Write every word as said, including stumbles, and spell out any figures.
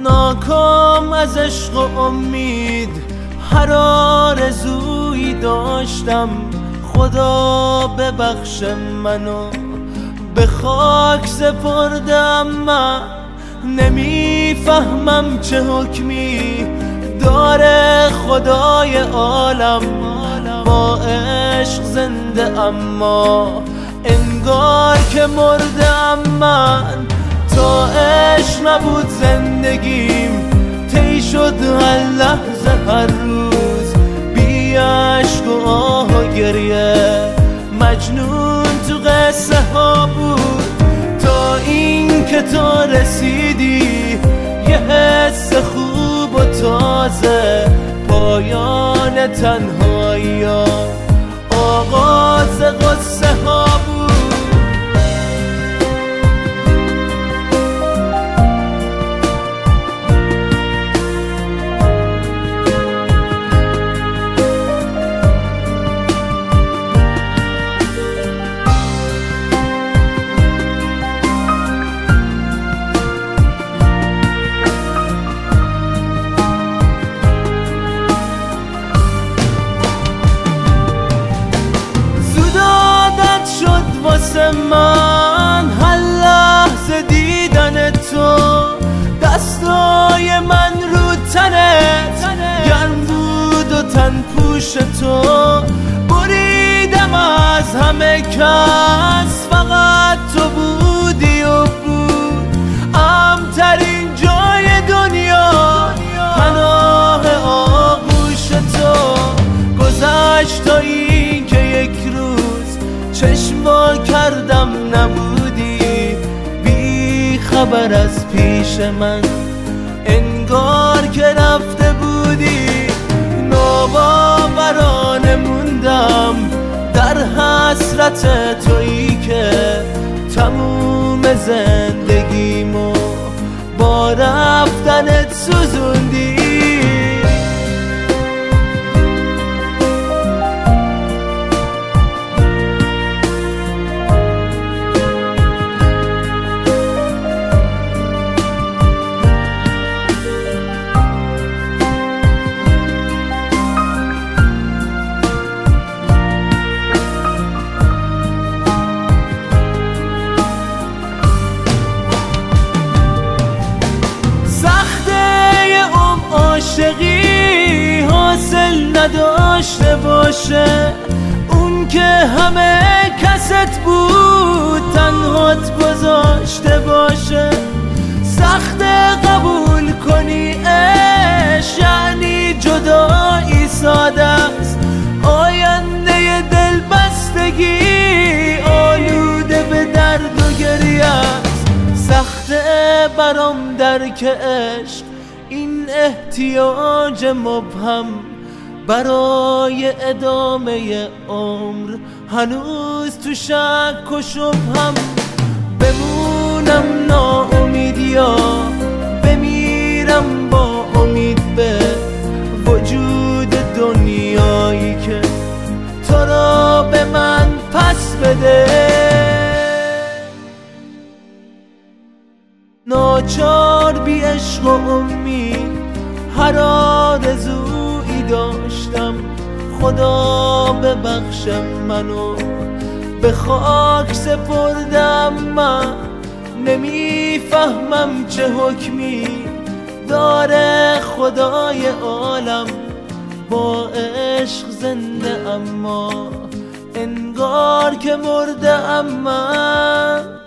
ناکام از عشق و امید هر آرزویی داشتم، خدا ببخش منو به خاک سپردم. من نمیفهمم چه حکمی داره خدای عالم، با عشق زنده اما انگار که مردم. من تا عشق نبود زندگیم طی شد هر لحظه هر روز، بی عشق و آه و گریه مجنون تو قصه ها بود، تا این که تا رسیدی یه حس خوب و تازه. پایان تنهایی ها آغاز قصه ها بود. واسه من هر لحظه دیدن تو، دستای من رو تنت گرم بود و تن پوش تو. بریدم از همه کس فقط تو بودی و بود امترین جای دنیا، پناه آغوش تو. گذشت تا این که یک روز چشم وا کردم نبودی، بی خبر از پیش من انگار که رفته بودی. ناباورانه موندم در حسرت تویی که تموم زندگیمو با رفتنت سوزوندی. عاشقی حاصل نداشته باشه، اون که همه کست بود تنهات گذاشته باشه. سخت قبول کنی عشق یعنی جدایی ساده است، آینده دل بستگی آلوده به درد و گریه است. سخت برام درک عشق این احتیاج مبهم برای ادامه عمر، هنوز تو شک و شبهم. بمونم ناامید یا بمیرم با امید به وجود دنیایی که تو را به من پس بده. ناچار بی عشق و امید هر آرزویی داشتم، خدا ببخش منو به خاک سپردم. من نمیفهمم چه حکمی داره خدای عالم، با عشق زنده اما انگار که مرده ام. من